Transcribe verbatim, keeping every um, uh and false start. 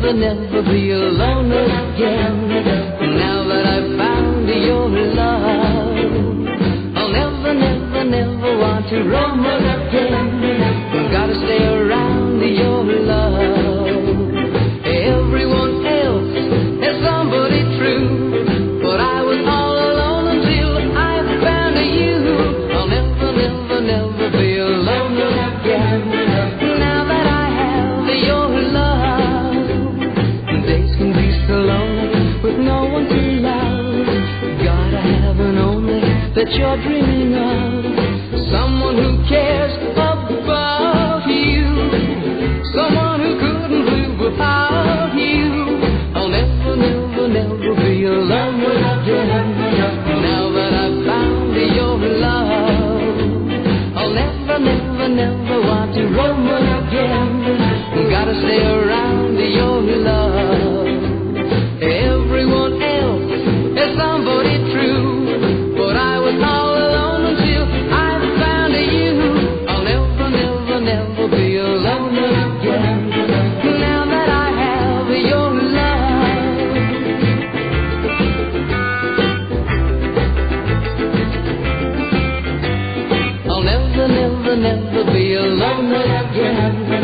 never, never be alone again. Now that I've found your love, I'll never, never, never want to roam again. Gotta stay around your love. Everyone else has somebody true, but I was all alone until I found you. I'll never, never, never be alone again. Now that I have your love, days can be so lonely with no one to love. Gotta have an only that you're dreaming of, someone who cares about you, someone who couldn't live without you. I'll never, never, never be alone again. Now that I've found your love, I'll never, never, never want to roam again. Gotta stay around your love. Everyone else is somebody true, but I was all alone until I found you. I'll never, never, never be alone again. Now that I have your love, I'll never, never, never be alone again.